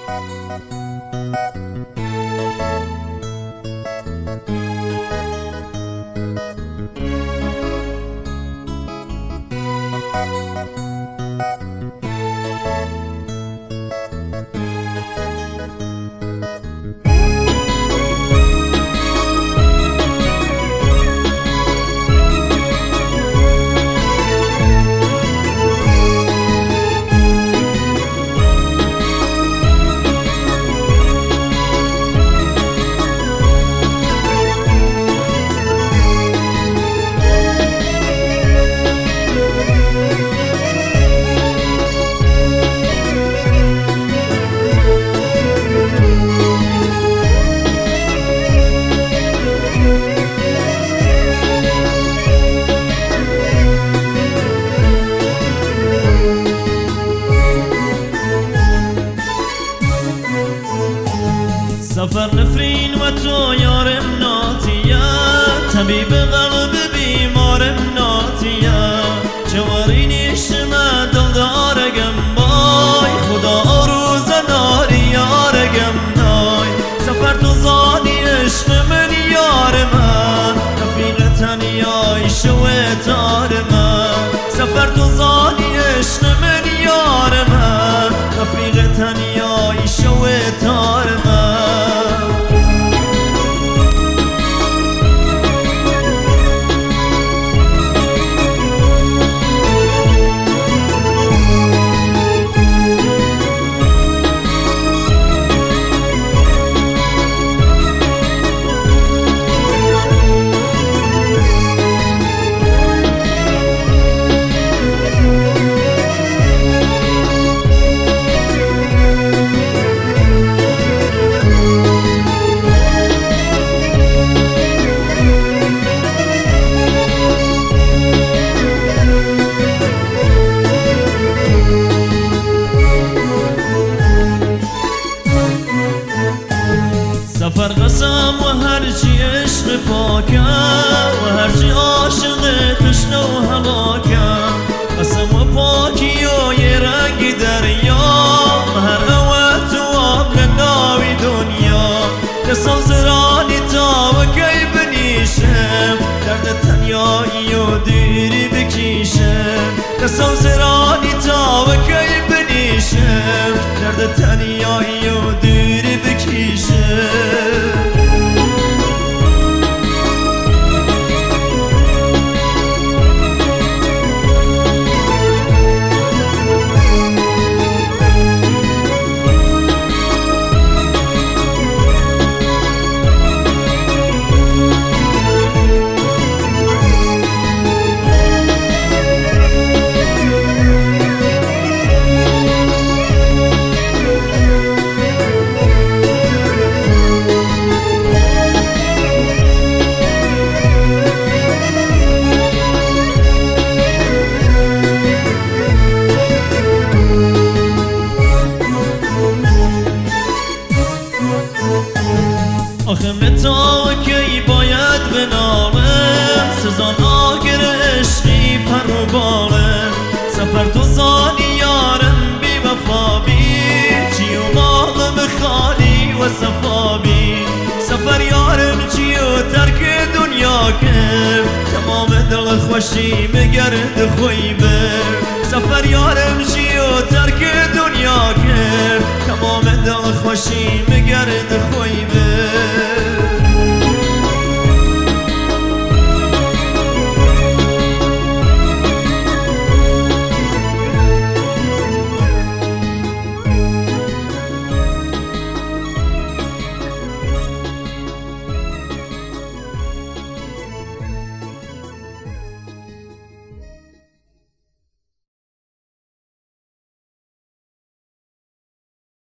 سفر نفرین و تو یارم ناتیه طبیب قلب بیمارم ناتیه جواری نیشتم دلدارگم بای خدا روز ناری یارگم نای سفر تو زادی عشق من یار من رفیق تنیای شوه تار من سفر تو زادی عشق من یار من رفیق تنیای شوه تار من سفر قسم و هرچی عشق پاکم و هرچی عاشق تشنه و هلاکم قسم و پاکی و یه رنگ دریا و هر اوت و آب ناوی دنیا دستم زرانی تا و کی بنیشم درد تنیایی و دیری بکیشم دستم زرانی تا و کی بنیشم درد تنیایی و دیری بکیشم آخه متا و کی باید بنامم سزان آگر عشقی پر و بالم سفر تو زانی یارم بی وفا بی چی و مالم خالی و صفا بی سفر یارم چی و ترک دنیا کم تمام دل خوشی مگرد خوی بر سفر یارم چی و ترک دنیا کم تمام دل خوشی مگرد